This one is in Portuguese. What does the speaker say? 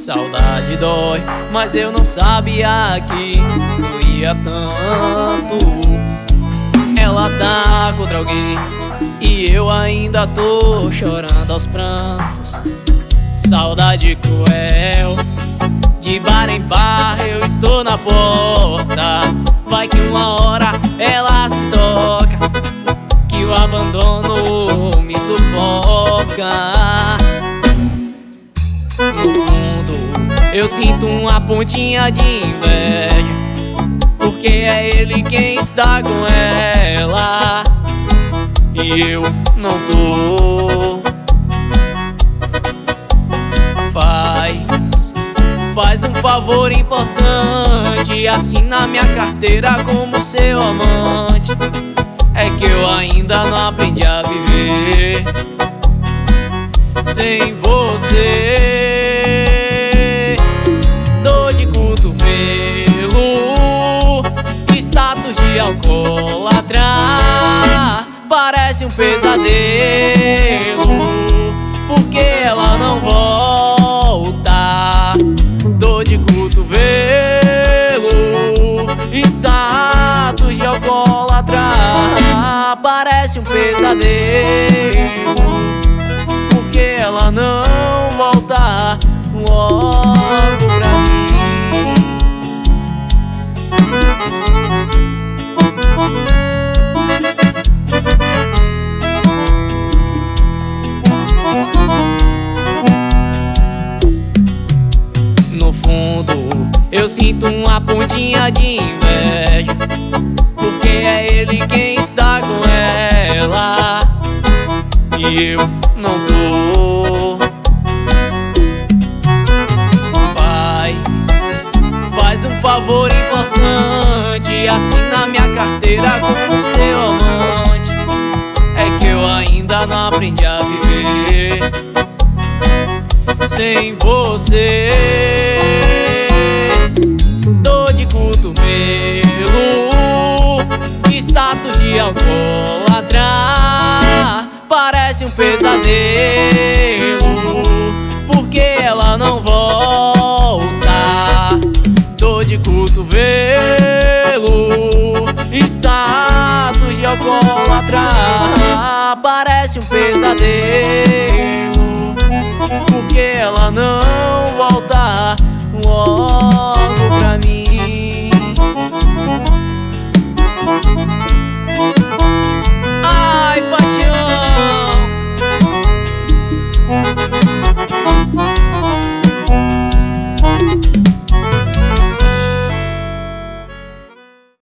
Saudade dói, mas eu não sabia que doía tanto. Ela tá contra alguém e eu ainda tô chorando aos prantos. Saudade cruel, de bar em bar eu estou na porta. Vai que uma hora ela se toca, que o abandono me sufoca. No fundo eu sinto uma pontinha de inveja, porque é ele quem está com ela e eu não tô. Faz um favor importante, assina minha carteira como seu amante. É que eu ainda não aprendi a viver sem você. Dor de cotovelo, status de alcoólatra, parece um pesadelo, porque ela não volta. Dor de cotovelo, status de alcoólatra, parece um pesadelo, porque ela não volta logo pra mim. No fundo eu sinto uma pontinha de inveja, porque é ele quem está com ela e eu não tô. Faz um favor importante, assina minha carteira como seu amante. É que eu ainda não aprendi a viver sem você. Dor de cotovelo, status de alcoólatra, parece um pesadelo, porque ela não volta. Dor de cotovelo, status de alcoólatra, parece um pesadelo, porque ela não volta logo pra mim.